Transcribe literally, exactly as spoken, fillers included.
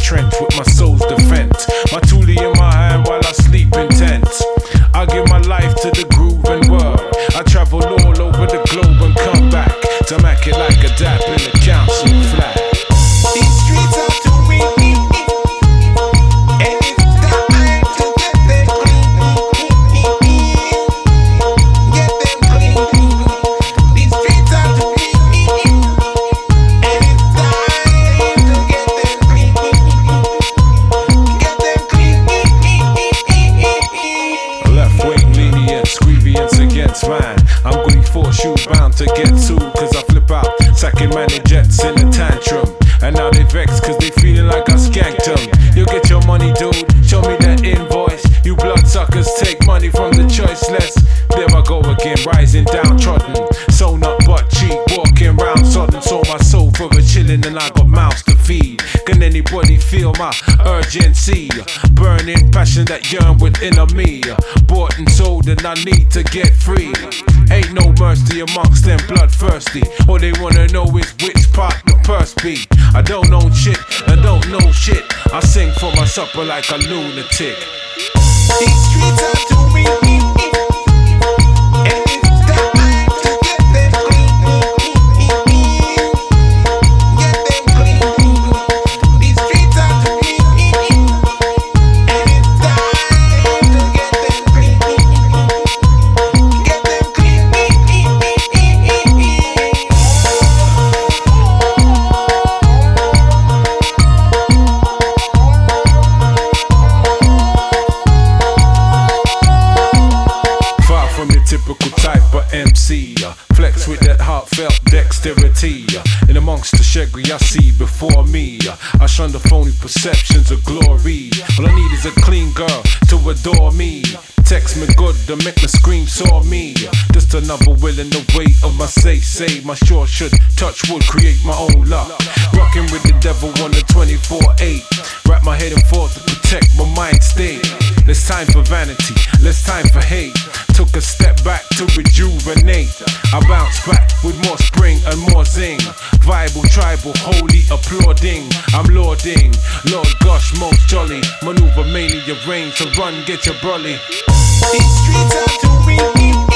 trench with my soul's defense. My toolie in my hand while I sleep intense. I give my life to the groove and word. I travel all over the globe and come back to make it like a dap in the council flag. These streets are too windy, and it's time to get them clean. Get them clean. These streets are too windy, and it's time to get them clean. Get them clean. Left wing lenient, grievance against mine. I'm going force you bound to get to, cause I flip out, sacking money jets in a tantrum. And now they vex cause they feeling like I skanked them. You get your money, dude, show me that invoice. You bloodsuckers take money from the choiceless. There I go again, rising downtrodden. Sewn up butt cheek, walking round sodden. Sold my soul for a chillin' and I got mouths to feed. Can anybody feel my urgency? Burning passion that yearn within of me. Bought and sold and I need to get free. Ain't no mercy amongst them bloodthirsty. All they wanna know is which part the purse be. I don't own shit, I don't know shit. I sing for my supper like a lunatic. These streets are too windy, and it's time to get them clean. Get them clean. These streets are too windy, and it's time to get them clean. Get them clean. From your typical type of M C, uh, flex with that heartfelt dexterity. Uh, in amongst the shaggy I see before me, uh, I shun the phony perceptions of glory. All I need is a clean girl to adore me. Text me good to make me scream, saw me. Uh, just another will in the weight of my say say. My shore should touch wood, create my own luck. Rocking with the devil on the twenty-four eight. Wrap my head in forth to protect my mind state. Less time for vanity, less time for hate. Took a step back to rejuvenate. I bounce back with more spring and more zing. Viable, tribal, holy applauding. I'm lording, Lord gosh, most jolly. Maneuver mania reign to run, get your brolly. These streets are too windy.